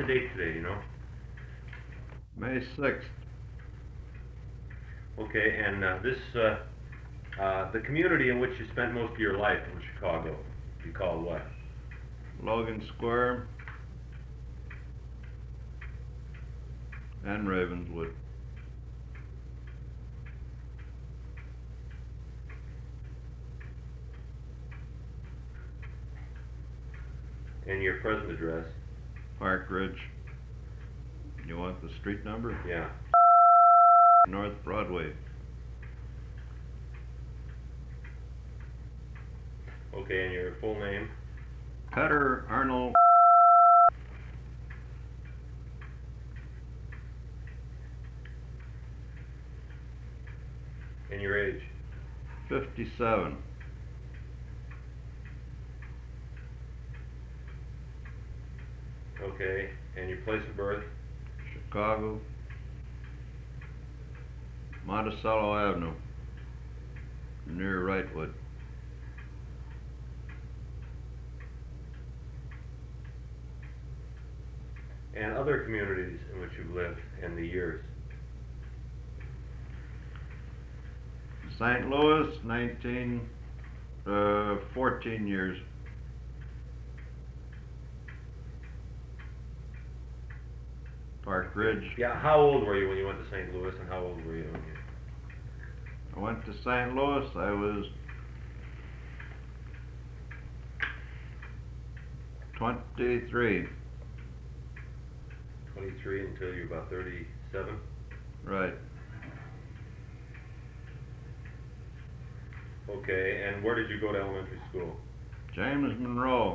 the date today, you know? May 6th. Okay, and the community in which you spent most of your life in Chicago, you call what? Logan Square and Ravenswood. And your present address? Park Ridge. You want the street number? Yeah. North Broadway. Okay, and your full name? Petter Arnold. And your age? 57. Okay, and your place of birth? Chicago. Monticello Avenue, near Wrightwood. And other communities in which you've lived in the years? St. Louis, 14 years. Park Ridge. Yeah, how old were you when you went to St. Louis, and how old were you when you... I went to St. Louis, I was 23. 23 until you're about 37? Right. Okay, and where did you go to elementary school? James Monroe.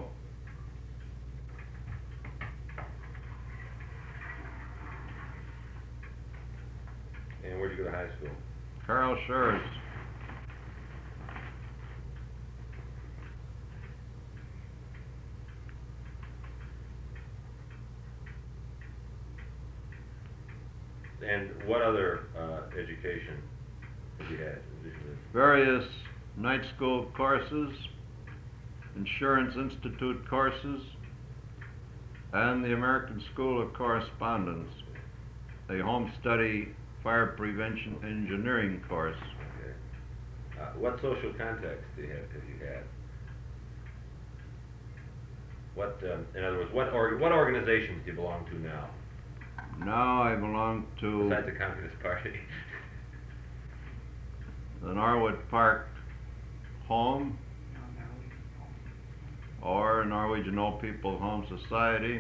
And where did you go to high school? Carl Schurz. And what other education have you had? Various night school courses, Insurance Institute courses, and the American School of Correspondence, a home study fire prevention engineering course. Okay. What social contacts have you had? What, in other words, what organizations do you belong to now? Now I belong to Besides the Communist Party. the Norwood Park Home, or Norwegian Old People Home Society.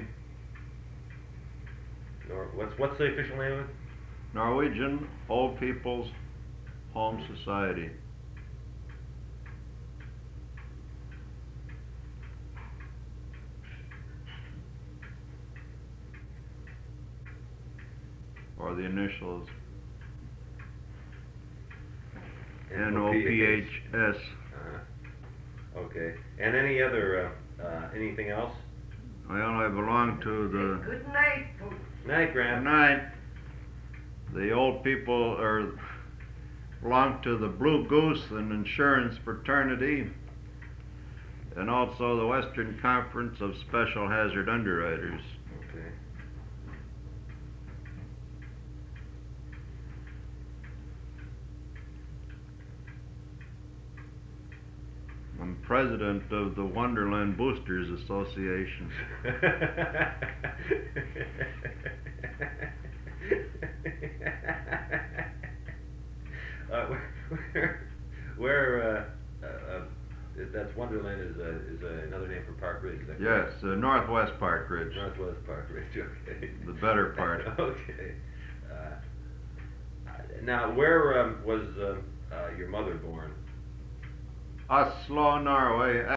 What's the official name of it? Norwegian Old People's Home Society. Or the initials NOPHS. Okay. And any other, anything else? Well, I belong to the... Good night, folks. Night, Graham. Good night. The old people belong to the Blue Goose and Insurance Fraternity, and also the Western Conference of Special Hazard Underwriters. Okay. I'm president of the Wonderland Boosters Association. Where that's Wonderland is another name for Park Ridge. Is that correct? Yes, Northwest Park Ridge. Northwest Park Ridge. Okay. The better part. Okay. Now, where was your mother born? Oslo, Norway.